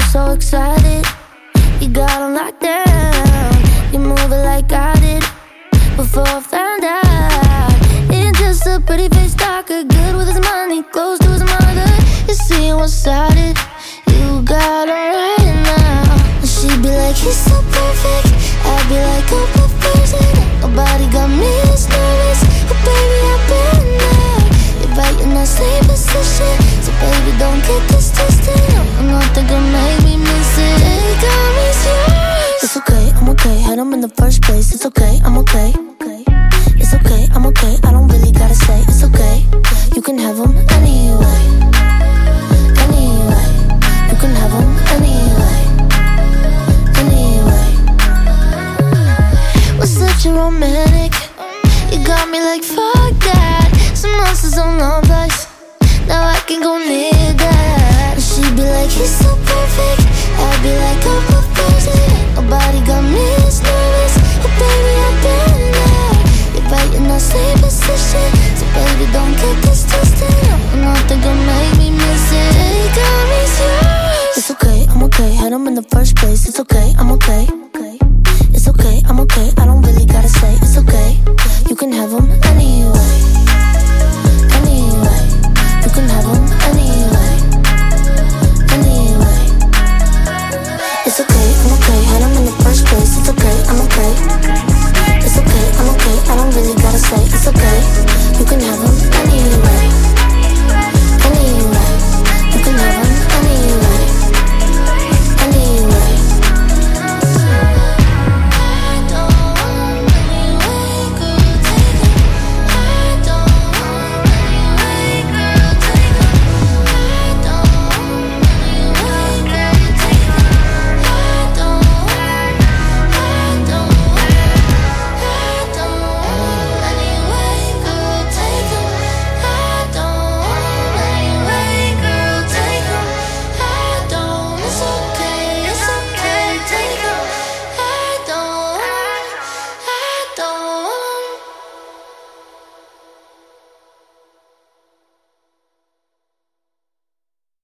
so excited. You got on lockdown. You move it like I did before I found out. Ain't just a pretty face talker, good with his money, close to his mother. You see one-sided. You got on right now. And she'd be like, he's so perfect. I'd be like, oh, perfect. Nobody got me this nervous. But baby, I've been there. You're right in that same position. So baby, don't get this twisted. I'm not thinking make me miss it. Hey, got me serious. It's okay, I'm okay. Had him in the first place. It's okay, I'm okay. It's okay, I'm okay. I don't really gotta say it's okay. You can have him anyway. Anyway, you can have him anyway. Anyway, we're such a romantic. You got me like fuck that. Some monsters on love life. Now I can go near that. And she'd be like, he's so perfect. I'd be like, oh, perfect. Nobody got me this nervous.